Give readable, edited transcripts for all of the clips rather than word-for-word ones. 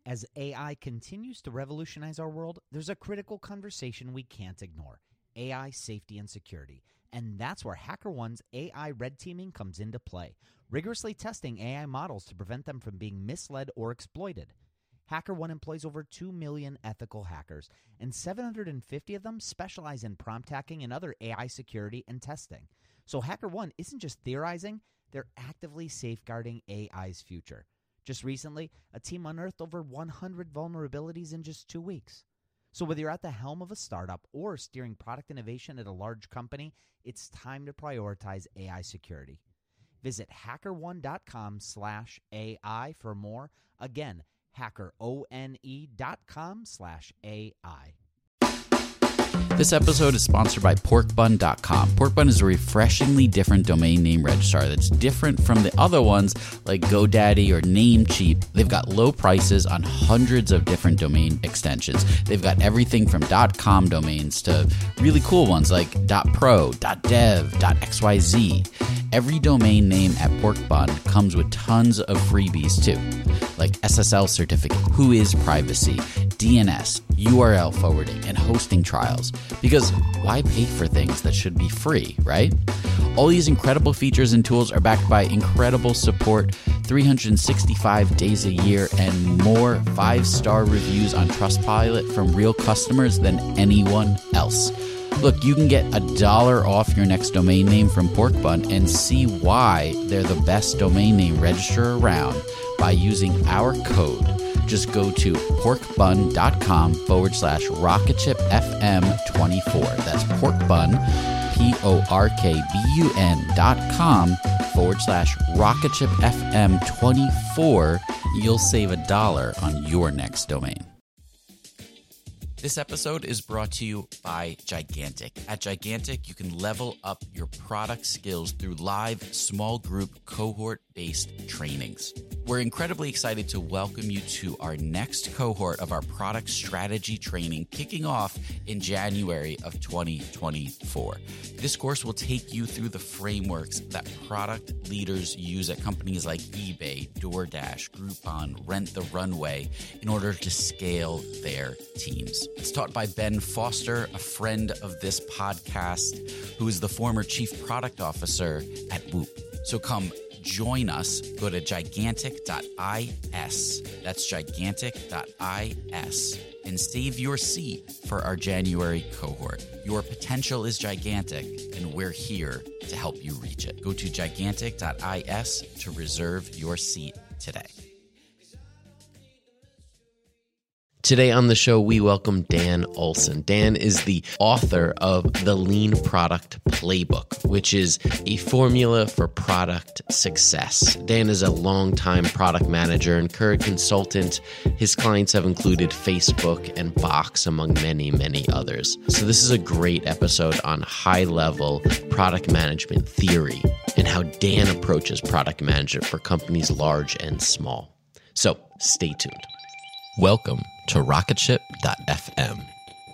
As AI continues to revolutionize our world, there's a critical conversation we can't ignore: AI safety and security. And that's where HackerOne's AI red teaming comes into play, rigorously testing AI models to prevent them from being misled or exploited. HackerOne employs over 2 million ethical hackers, and 750 of them specialize in prompt hacking and other AI security and testing. So HackerOne isn't just theorizing, they're actively safeguarding AI's future. Just recently, a team unearthed over 100 vulnerabilities in just 2 weeks. So whether you're at the helm of a startup or steering product innovation at a large company, it's time to prioritize AI security. Visit hackerone.com/AI for more. Again, hackerone.com/AI. This episode is sponsored by porkbun.com. Porkbun is a refreshingly different domain name registrar that's different from the other ones like GoDaddy or Namecheap. They've got low prices on hundreds of different domain extensions. They've got everything from .com domains to really cool ones like .pro, .dev, .xyz. Every domain name at Porkbun comes with tons of freebies too, like SSL certificate, Whois privacy, DNS, URL forwarding, and hosting trials. Because why pay for things that should be free, right? All these incredible features and tools are backed by incredible support, 365 days a year, and more 5-star reviews on Trustpilot from real customers than anyone else. Look, you can get $1 off your next domain name from Porkbun and see why they're the best domain name registrar around by using our code. Just go to porkbun.com/RocketShipFM24. That's porkbun, porkbun.com/RocketShipFM24. You'll save $1 on your next domain. This episode is brought to you by Gigantic. At Gigantic, you can level up your product skills through live, small group, cohort-based trainings. We're incredibly excited to welcome you to our next cohort of our product strategy training, kicking off in January of 2024. This course will take you through the frameworks that product leaders use at companies like eBay, DoorDash, Groupon, Rent the Runway in order to scale their teams. It's taught by Ben Foster, a friend of this podcast, who is the former chief product officer at Whoop. So come join us. Go to gigantic.is. That's gigantic.is. And save your seat for our January cohort. Your potential is gigantic, and we're here to help you reach it. Go to gigantic.is to reserve your seat today. Today on the show, we welcome Dan Olson. Dan is the author of The Lean Product Playbook, which is a formula for product success. Dan is a longtime product manager and current consultant. His clients have included Facebook and Box, among many, many others. So this is a great episode on high-level product management theory and how Dan approaches product management for companies large and small. So stay tuned. Welcome to RocketShip.fm.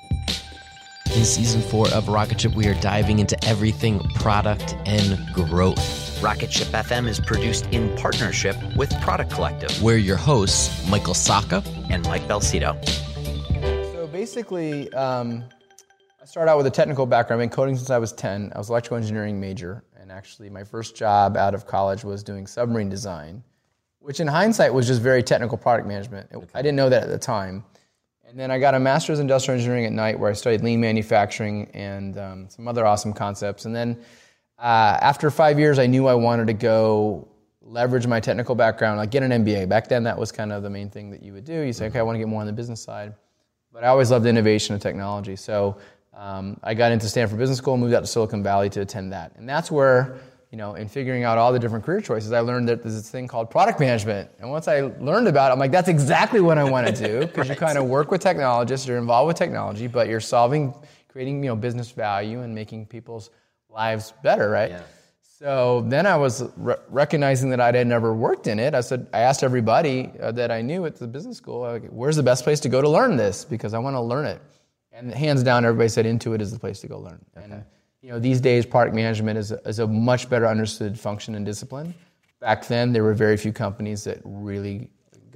In Season 4 of Rocket Ship, we are diving into everything product and growth. Rocket Ship FM is produced in partnership with Product Collective. We're your hosts, Michael Sacca and Mike Belcito. So basically, I started out with a technical background. I've been coding since I was 10. I was an electrical engineering major, and actually my first job out of college was doing submarine design, which in hindsight was just very technical product management. I didn't know that at the time. And then I got a master's in industrial engineering at night where I studied lean manufacturing and some other awesome concepts. And then after 5 years, I knew I wanted to go leverage my technical background, like get an MBA. Back then, that was kind of the main thing that you would do. You say, okay, I want to get more on the business side. But I always loved innovation and technology. So I got into Stanford Business School and moved out to Silicon Valley to attend that. And that's where, in figuring out all the different career choices, I learned that there's this thing called product management. And once I learned about it, I'm like, that's exactly what I want to do, because right. You kind of work with technologists, you're involved with technology, but you're creating, business value and making people's lives better, right? Yeah. So then I was recognizing that I had never worked in it. I asked everybody that I knew at the business school, where's the best place to go to learn this? Because I want to learn it. And hands down, everybody said Intuit is the place to go learn. Okay. And these days, product management is a much better understood function and discipline. Back then, there were very few companies that really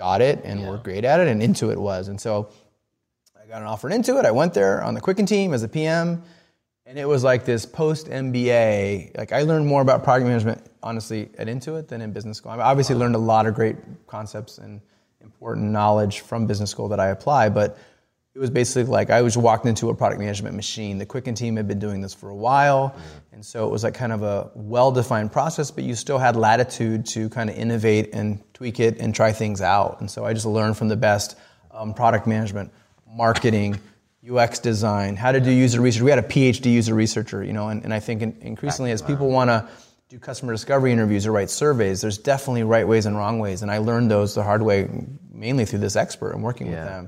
got it and were great at it, and Intuit was. And so I got an offer at Intuit. I went there on the Quicken team as a PM, and it was like this post-MBA. Like, I learned more about product management, honestly, at Intuit than in business school. I obviously learned a lot of great concepts and important knowledge from business school that I apply, but it was basically like I was walked into a product management machine. The Quicken team had been doing this for a while, and so it was like kind of a well-defined process, but you still had latitude to kind of innovate and tweak it and try things out. And so I just learned from the best product management, marketing, UX design, how to do user research. We had a PhD user researcher, and I think increasingly as people want to do customer discovery interviews or write surveys, there's definitely right ways and wrong ways. And I learned those the hard way, mainly through this expert and working with them.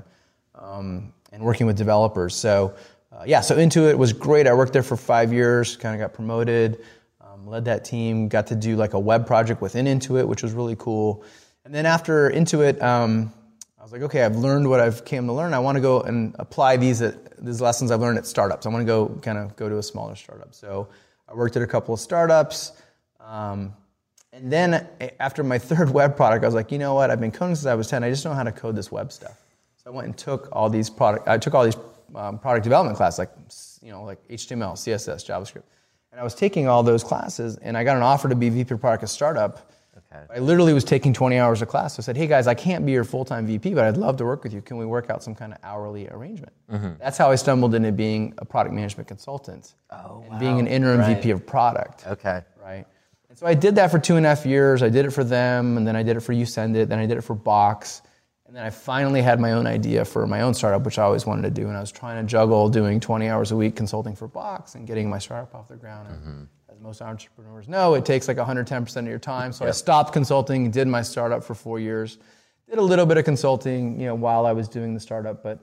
And working with developers. So Intuit was great. I worked there for 5 years, kind of got promoted, led that team, got to do like a web project within Intuit, which was really cool. And then after Intuit, I was like, okay, I've learned what I've came to learn. I want to go and apply these lessons I've learned at startups. I want to go to a smaller startup. So I worked at a couple of startups. And then after my third web product, I was like, you know what? I've been coding since I was 10. I just know how to code this web stuff. I went and took all these product development classes, like HTML, CSS, JavaScript, and I was taking all those classes, and I got an offer to be VP of product at a startup. Okay. I literally was taking 20 hours of class. So I said, hey guys, I can't be your full-time VP, but I'd love to work with you. Can we work out some kind of hourly arrangement? Mm-hmm. That's how I stumbled into being a product management consultant and being an interim VP of product. Okay. Right. And so I did that for 2.5 years. I did it for them, and then I did it for YouSendIt, then I did it for Box. And then I finally had my own idea for my own startup, which I always wanted to do. And I was trying to juggle doing 20 hours a week consulting for Box and getting my startup off the ground. And as most entrepreneurs know, it takes like 110% of your time. So I stopped consulting, did my startup for 4 years, did a little bit of consulting, while I was doing the startup. But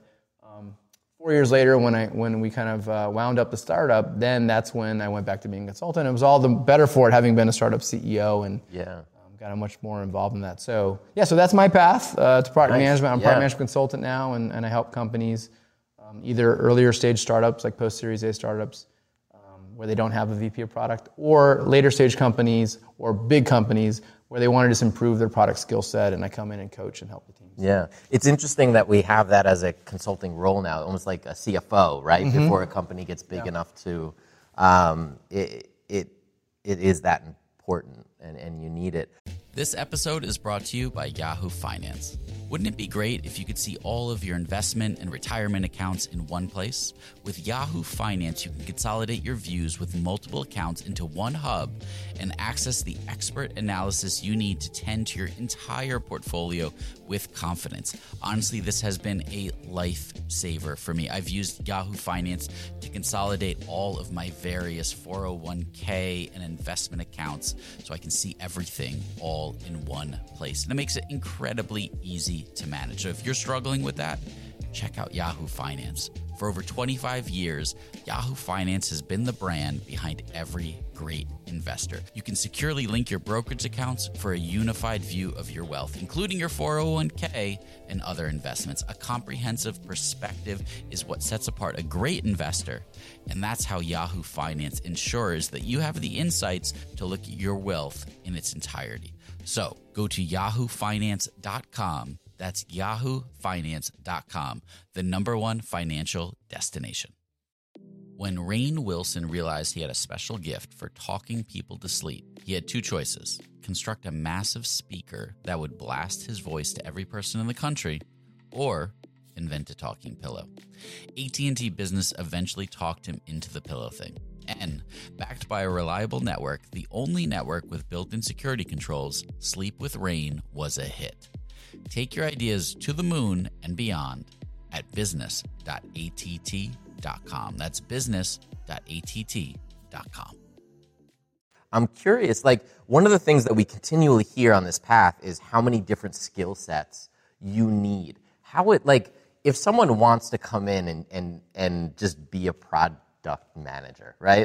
4 years later, when we kind of wound up the startup, then that's when I went back to being a consultant. It was all the better for it, having been a startup CEO and got much more involved in that. So that's my path to product management. I'm a product management consultant now, and I help companies, either earlier stage startups like post-Series A startups, where they don't have a VP of product, or later stage companies or big companies where they want to just improve their product skill set, and I come in and coach and help the teams. Yeah, it's interesting that we have that as a consulting role now, almost like a CFO, right? Mm-hmm. Before a company gets big enough to, it is that important, and you need it. This episode is brought to you by Yahoo Finance. Wouldn't it be great if you could see all of your investment and retirement accounts in one place? With Yahoo Finance, you can consolidate your views with multiple accounts into one hub and access the expert analysis you need to tend to your entire portfolio with confidence. Honestly, this has been a lifesaver for me. I've used Yahoo Finance to consolidate all of my various 401k and investment accounts so I can see everything all in one place. And it makes it incredibly easy to manage. So if you're struggling with that, check out Yahoo Finance. For over 25 years, Yahoo Finance has been the brand behind every great investor. You can securely link your brokerage accounts for a unified view of your wealth, including your 401k and other investments. A comprehensive perspective is what sets apart a great investor, and that's how Yahoo Finance ensures that you have the insights to look at your wealth in its entirety. So go to yahoofinance.com. That's yahoofinance.com, the #1 financial destination. When Rainn Wilson realized he had a special gift for talking people to sleep, he had two choices: construct a massive speaker that would blast his voice to every person in the country, or invent a talking pillow. AT&T Business eventually talked him into the pillow thing. And, backed by a reliable network, the only network with built-in security controls, Sleep with Rainn was a hit. Take your ideas to the moon and beyond at business.att.com. That's business.att.com. I'm curious, one of the things that we continually hear on this path is how many different skill sets you need. If someone wants to come in and just be a product manager, right?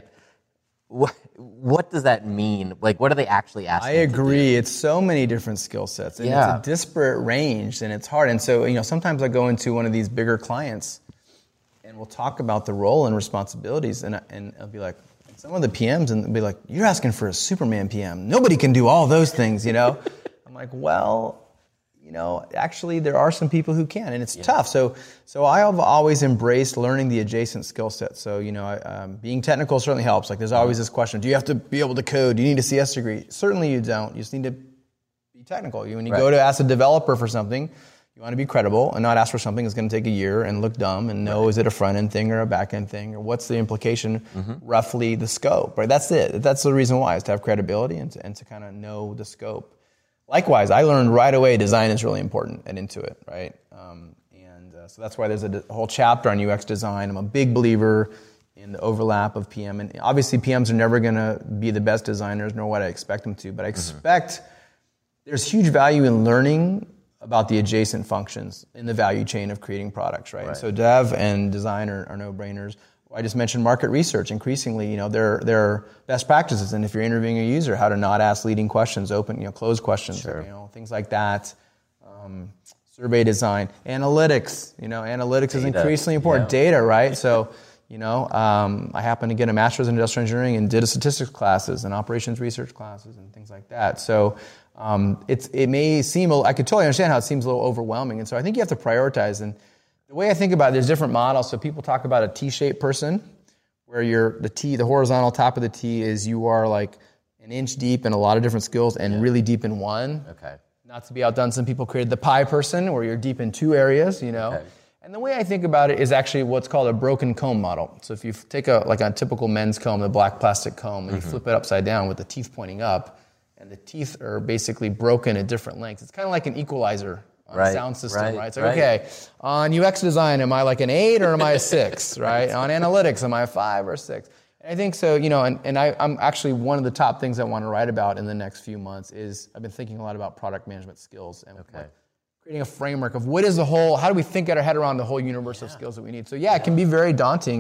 What does that mean? What are they actually asking? I agree. It's so many different skill sets, and it's a disparate range, and it's hard. And so, sometimes I go into one of these bigger clients, and we'll talk about the role and responsibilities, and I'll be like, some of the PMs, and they'll be like, "You're asking for a Superman PM. Nobody can do all those things, I'm like, well, actually there are some people who can, and it's tough. So I have always embraced learning the adjacent skill set. So, being technical certainly helps. Like there's always this question, do you have to be able to code? Do you need a CS degree? Certainly you don't. You just need to be technical. When you go to ask a developer for something, you want to be credible and not ask for something that's going to take a year and look dumb and know, is it a front-end thing or a back-end thing, or what's the implication, roughly the scope, right? That's it. That's the reason why, is to have credibility and to kind of know the scope. Likewise, I learned right away design is really important at Intuit, right? So that's why there's a whole chapter on UX design. I'm a big believer in the overlap of PM. And obviously, PMs are never going to be the best designers, nor what I expect them to. But I expect there's huge value in learning about the adjacent functions in the value chain of creating products, right? So dev and design are no-brainers. I just mentioned market research. Increasingly, there are best practices, and if you're interviewing a user, how to not ask leading questions, open, closed questions, things like that. Survey design, analytics. Analytics is increasingly important. Data, right? So, I happen to get a master's in industrial engineering and did a statistics classes and operations research classes and things like that. So, it may seem, I could totally understand how it seems a little overwhelming, and so I think you have to prioritize. And the way I think about it, there's different models. So people talk about a T-shaped person, where the horizontal top of the T is you are like an inch deep in a lot of different skills and really deep in one. Okay. Not to be outdone, some people created the pie person, where you're deep in two areas, Okay. And the way I think about it is actually what's called a broken comb model. So if you take a typical men's comb, the black plastic comb, and you flip it upside down with the teeth pointing up, and the teeth are basically broken at different lengths. It's kind of like an equalizer on a sound system, right? So, okay, on UX design, am I like an 8 or am I a 6, right? On analytics, am I a 5 or a 6? And I think so, I'm actually one of the top things I want to write about in the next few months is I've been thinking a lot about product management skills and creating a framework of how do we think get our head around the whole universe of skills that we need. So it can be very daunting,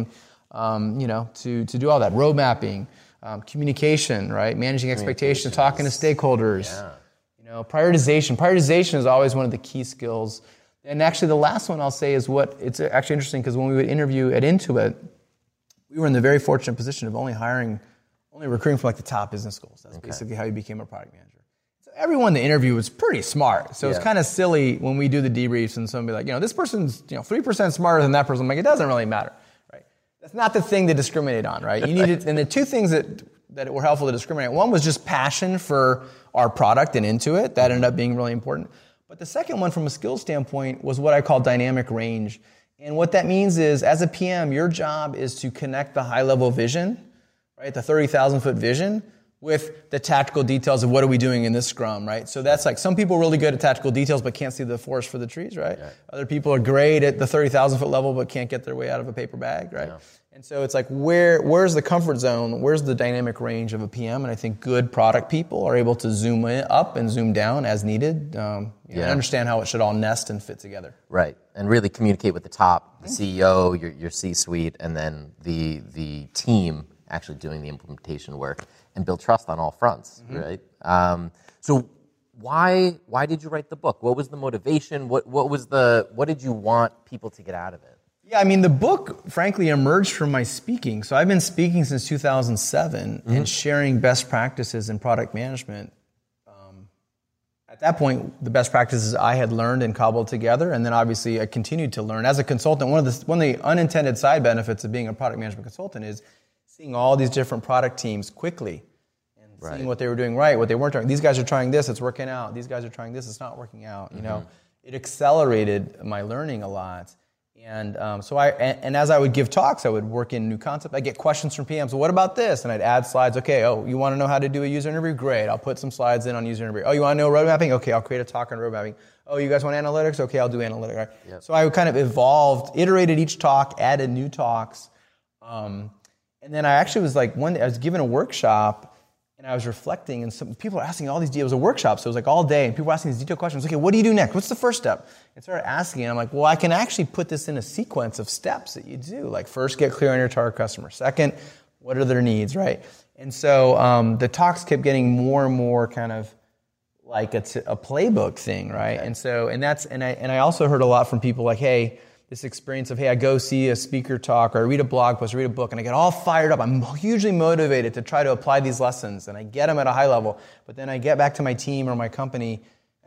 to do all that. Road mapping, communication, right? Managing expectations, talking to stakeholders. Prioritization. Prioritization is always one of the key skills. And actually, the last one I'll say is it's actually interesting, because when we would interview at Intuit, we were in the very fortunate position of only recruiting from the top business schools. That's basically how you became a product manager. So everyone in the interview was pretty smart. So it's kind of silly when we do the debriefs and somebody this person's 3% smarter than that person. I'm like, it doesn't really matter, right? That's not the thing to discriminate on, right? You need and the two things that were helpful to discriminate. One was just passion for our product and Intuit. That ended up being really important. But the second one, from a skills standpoint, was what I call dynamic range. And what that means is, as a PM, your job is to connect the high-level vision, right, the 30,000-foot vision, with the tactical details of what are we doing in this scrum, right? So that's some people are really good at tactical details but can't see the forest for the trees, right? Other people are great at the 30,000-foot level but can't get their way out of a paper bag, right? And so it's where's the comfort zone? Where's the dynamic range of a PM? And I think good product people are able to zoom up and zoom down as needed, and understand how it should all nest and fit together. Right, and really communicate with the top, the CEO, your C-suite, and then the team actually doing the implementation work, and build trust on all fronts, right? So why did you write the book? What was the motivation? What did you want people to get out of it? Yeah, the book, frankly, emerged from my speaking. So I've been speaking since 2007 and sharing best practices in product management. At that point, the best practices I had learned and cobbled together, and then obviously I continued to learn. As a consultant, one of the unintended side benefits of being a product management consultant is seeing all these different product teams quickly and seeing what they were doing right, what they weren't doing. These guys are trying this, it's working out. These guys are trying this, it's not working out. It accelerated my learning a lot. And and as I would give talks, I would work in new concepts. I'd get questions from PMs. So what about this? And I'd add slides. Okay, you want to know how to do a user interview? Great. I'll put some slides in on user interview. Oh, you want to know road mapping? Okay, I'll create a talk on road mapping. Oh, you guys want analytics? Okay, I'll do analytics. Right? Yep. So I kind of evolved, iterated each talk, added new talks. And then I actually was one day I was given a workshop, and I was reflecting, and some people are asking all these details. It was a workshop, so it was all day, and people were asking these detailed questions. Okay, what do you do next? What's the first step? And started asking, and I'm like, well, I can actually put this in a sequence of steps that you do. First, get clear on your target customer. Second, what are their needs, right? And so the talks kept getting more and more kind of like a playbook thing, right? Okay. And I also heard a lot from people hey, this experience of, I go see a speaker talk, or I read a blog post, or read a book, and I get all fired up. I'm hugely motivated to try to apply these lessons, and I get them at a high level. But then I get back to my team or my company,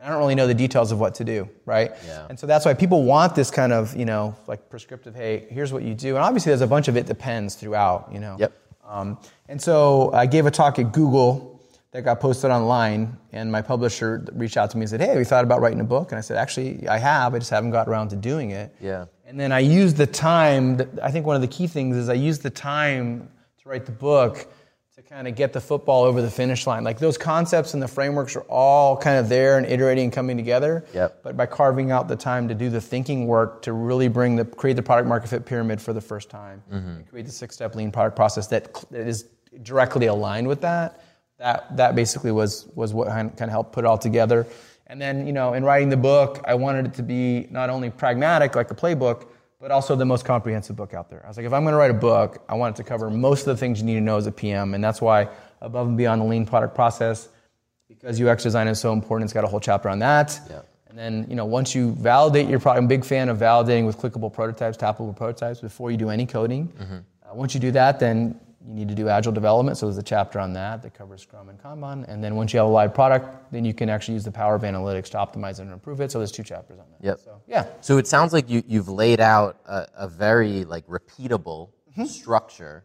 and I don't really know the details of what to do, right? Yeah. And so that's why people want this kind of, like prescriptive, hey, here's what you do. And obviously there's a bunch of it depends throughout, Yep. And so I gave a talk at Google that got posted online, and my publisher reached out to me and said, hey, we thought about writing a book. And I said, actually, I just haven't got around to doing it. Yeah. And then I used the time, I think one of the key things is I used the time to write the book to kind of get the football over the finish line. Like those concepts and the frameworks are all kind of there and iterating and coming together. Yep. But by carving out the time to do the thinking work to really create the product market fit pyramid for the first time, and create the 6-step lean product process that is directly aligned with that basically was what kind of helped put it all together. And then, in writing the book, I wanted it to be not only pragmatic, like a playbook, but also the most comprehensive book out there. I was like, if I'm going to write a book, I want it to cover most of the things you need to know as a PM, and that's why above and beyond the lean product process, because UX design is so important, it's got a whole chapter on that. Yeah. And then, once you validate your product, I'm a big fan of validating with clickable prototypes, tappable prototypes before you do any coding. Once you do that, then you need to do agile development, so there's a chapter on that covers Scrum and Kanban. And then once you have a live product, then you can actually use the power of analytics to optimize it and improve it. So there's 2 chapters on that. Yep. So, yeah. So it sounds like you've laid out a very repeatable structure.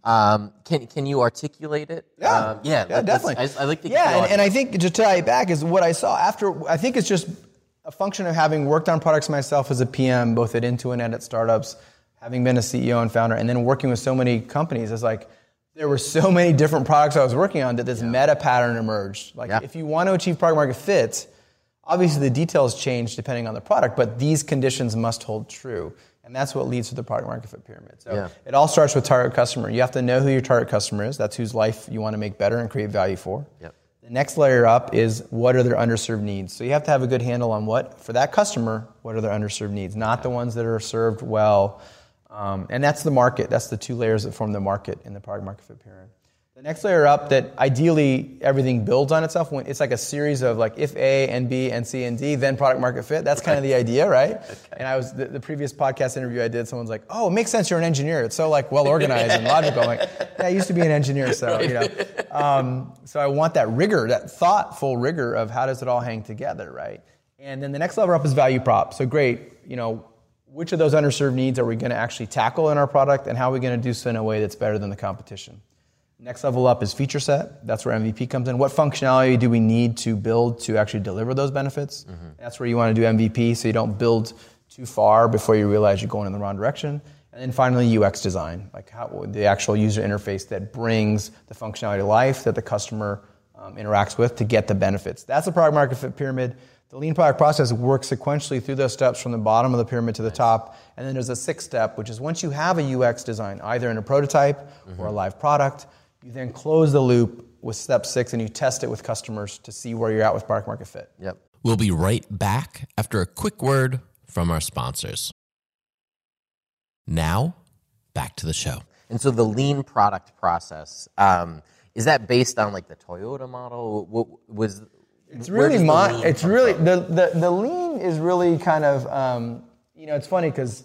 Can you articulate it? Yeah, definitely. I like to. Yeah, and I think to tie it back is what I saw after. I think it's just a function of having worked on products myself as a PM, both at Intuit and at startups, having been a CEO and founder, and then working with so many companies. It's like there were so many different products I was working on that this meta pattern emerged. If you want to achieve product market fit, obviously the details change depending on the product, but these conditions must hold true. And that's what leads to the product market fit pyramid. So it all starts with target customer. You have to know who your target customer is. That's whose life you want to make better and create value for. Yep. The next layer up is what are their underserved needs. So you have to have a good handle on for that customer, what are their underserved needs, not the ones that are served well. And that's the market. That's the 2 layers that form the market in the product market fit pyramid. The next layer up that ideally everything builds on itself, when it's like a series of if A and B and C and D, then product market fit. That's kind of the idea, right? Okay. And I was the previous podcast interview I did, someone's like, oh, it makes sense, you're an engineer. It's so well organized and logical. I'm like, yeah, I used to be an engineer, so so I want that rigor, that thoughtful rigor of how does it all hang together, right? And then the next level up is value prop. So great, which of those underserved needs are we going to actually tackle in our product, and how are we going to do so in a way that's better than the competition? Next level up is feature set. That's where MVP comes in. What functionality do we need to build to actually deliver those benefits? That's where you want to do MVP, so you don't build too far before you realize you're going in the wrong direction. And then finally, UX design, the actual user interface that brings the functionality to life that the customer interacts with to get the benefits. That's the product market fit pyramid. The lean product process works sequentially through those steps from the bottom of the pyramid to the top. And then there's a 6th step, which is once you have a UX design, either in a prototype or a live product, you then close the loop with step 6 and you test it with customers to see where you're at with product market fit. Yep. We'll be right back after a quick word from our sponsors. Now, back to the show. And so the lean product process, is that based on the Toyota model? It's really the lean is really kind of it's funny because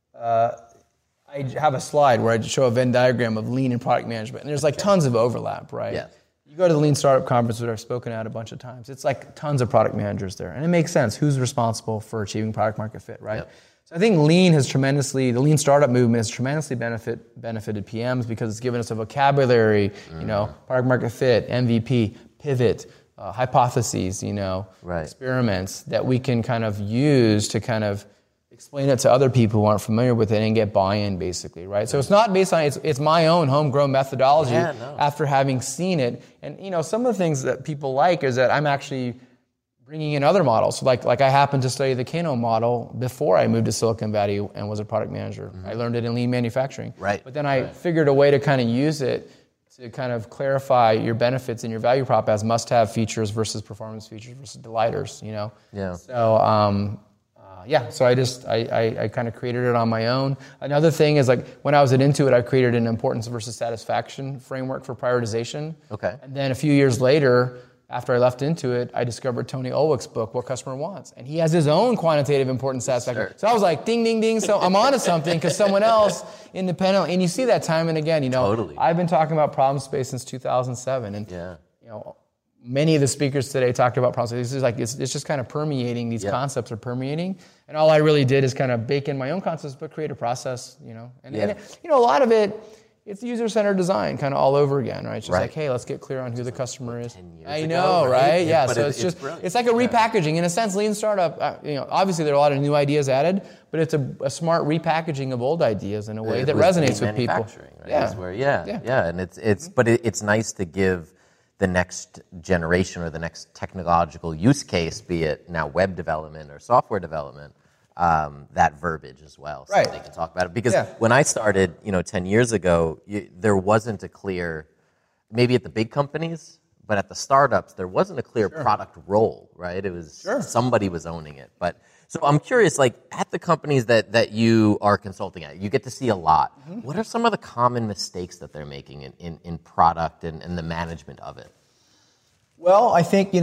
I have a slide where I show a Venn diagram of lean and product management, and there's tons of overlap, right? Yes. You go to the Lean Startup Conference, which I've spoken at a bunch of times. It's tons of product managers there, and it makes sense. Who's responsible for achieving product market fit, right? Yep. So I think the Lean Startup movement has tremendously benefited PMs because it's given us a vocabulary, product market fit, MVP, pivot, hypotheses, experiments that we can kind of use to kind of explain it to other people who aren't familiar with it and get buy-in, basically, right? So it's not based on, it's my own homegrown methodology after having seen it. And, some of the things that people like is that I'm actually bringing in other models. So like I happened to study the Kano model before I moved to Silicon Valley and was a product manager. I learned it in lean manufacturing. Right. But then I figured a way to kind of use it to kind of clarify your benefits and your value prop as must-have features versus performance features versus delighters, Yeah. So, so I kind of created it on my own. Another thing is when I was at Intuit, I created an importance versus satisfaction framework for prioritization. Okay. And then a few years later, after I left Intuit, I discovered Tony Olwick's book, What Customer Wants. And he has his own quantitative importance satisfaction. Sure. So I was like, ding, ding, ding. So I'm onto something because someone else independently, and you see that time and again, Totally. I've been talking about problem space since 2007. And, many of the speakers today talked about process. This is like it's just kind of permeating. These concepts are permeating, and all I really did is kind of bake in my own concepts, but create a process, and a lot of it. It's user-centered design, kind of all over again, right? It's just like, hey, let's get clear on who the customer is. 10 years I ago, know, right? Yeah. But So it's like a repackaging in a sense. Lean startup, obviously there are a lot of new ideas added, but it's a smart repackaging of old ideas in a way that resonates with people. Right? And it's nice to give the next generation or the next technological use case, be it now web development or software development, that verbiage as well, so they can talk about it. Because when I started, 10 years ago, there wasn't a clear, maybe at the big companies, but at the startups, there wasn't a clear product role, right? It was somebody was owning it. But so I'm curious, like at the companies that you are consulting at, you get to see a lot. What are some of the common mistakes that they're making in product and the management of it? Well, I think,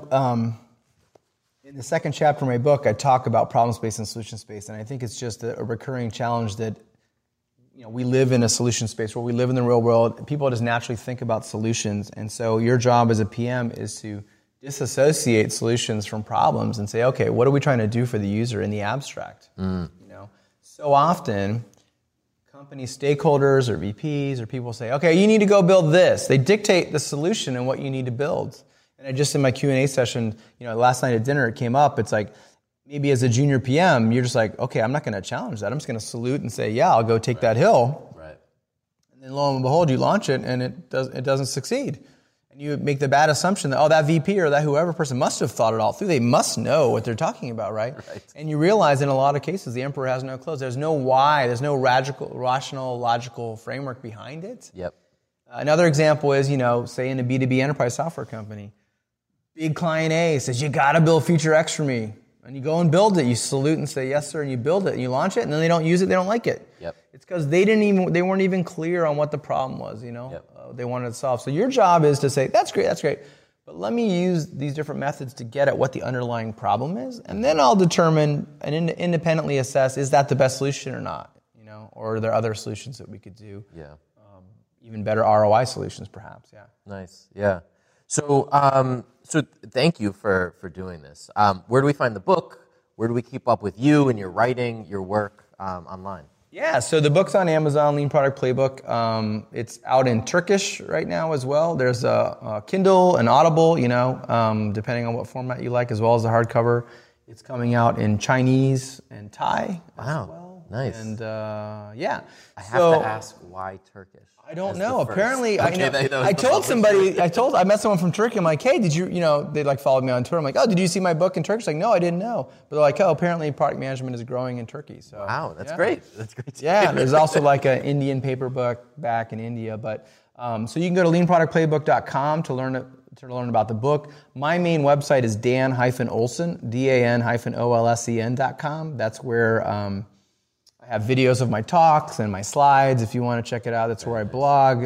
in the second chapter of my book, I talk about problem space and solution space, and I think it's just a recurring challenge that we live in a solution space where we live in the real world. People just naturally think about solutions, and so your job as a PM is to disassociate solutions from problems and say, okay, what are we trying to do for the user in the abstract? So often, company stakeholders or VPs or people say, okay, you need to go build this. They dictate the solution and what you need to build. And just in my Q&A session, last night at dinner, it came up. It's like, maybe as a junior PM, you're just like, okay, I'm not going to challenge that. I'm just going to salute and say, yeah, I'll go take that hill. Right. And then lo and behold, you launch it, and it doesn't succeed. And you make the bad assumption that, that VP or that whoever person must have thought it all through. They must know what they're talking about, right? And you realize in a lot of cases, the emperor has no clothes. There's no why. There's no rational, logical framework behind it. Yep. Another example is, say in a B2B enterprise software company, big client A says, you got to build feature X for me. And you go and build it. You salute and say, yes, sir, and you build it. And you launch it, and then they don't use it. They don't like it. Yep. It's because they weren't even clear on what the problem was, they wanted to solve. So your job is to say, that's great. But let me use these different methods to get at what the underlying problem is. And then I'll determine and independently assess, is that the best solution or not? Or are there other solutions that we could do? Yeah. Even better ROI solutions, perhaps. Yeah. Nice. Yeah. So thank you for doing this. Where do we find the book? Where do we keep up with you and your writing, your work online? Yeah, so the book's on Amazon, Lean Product Playbook. It's out in Turkish right now as well. There's a Kindle and Audible, depending on what format you like, as well as the hardcover. It's coming out in Chinese and Thai as well. Nice. And I have to ask, why Turkish? I don't know. Apparently, I met someone from Turkey. I'm like, hey, did you, they followed me on Twitter. I'm like, oh, did you see my book in Turkish? Like, no, I didn't know. But they're like, oh, apparently product management is growing in Turkey. So wow, that's great. That's great. There's also an Indian paper book back in India. But so you can go to leanproductplaybook.com to learn about the book. My main website is Dan-Olsen, Dan-OLSEN.com. That's where I have videos of my talks and my slides if you want to check it out. That's where I blog.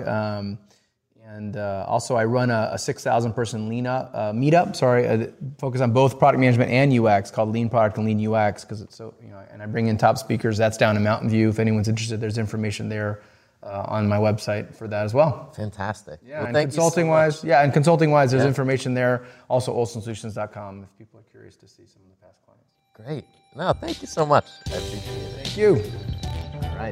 And also I run a 6,000-person meetup, focus on both product management and UX, called Lean Product and Lean UX, because it's so, and I bring in top speakers. That's down in Mountain View. If anyone's interested, there's information there on my website for that as well. Fantastic. Yeah, and consulting-wise, there's information there. Also, olsensolutions.com if people are curious to see some of the past clients. Great. No, thank you so much. I appreciate it. Thank you. All right.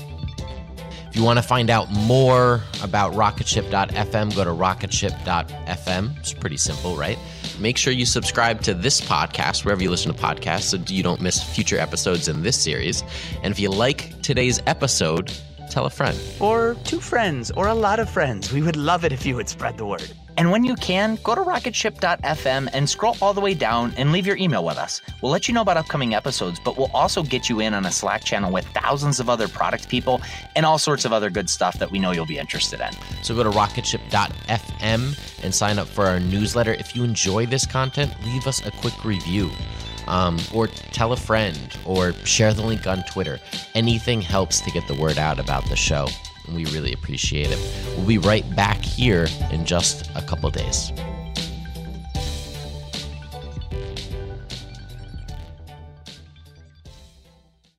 If you want to find out more about rocketship.fm, go to rocketship.fm. It's pretty simple, right? Make sure you subscribe to this podcast wherever you listen to podcasts so you don't miss future episodes in this series. And if you like today's episode, tell a friend. Or 2 friends, or a lot of friends. We would love it if you would spread the word. And when you can, go to rocketship.fm and scroll all the way down and leave your email with us. We'll let you know about upcoming episodes, but we'll also get you in on a Slack channel with thousands of other product people and all sorts of other good stuff that we know you'll be interested in. So go to rocketship.fm and sign up for our newsletter. If you enjoy this content, leave us a quick review. Or tell a friend, or share the link on Twitter. Anything helps to get the word out about the show, and we really appreciate it. We'll be right back here in just a couple days.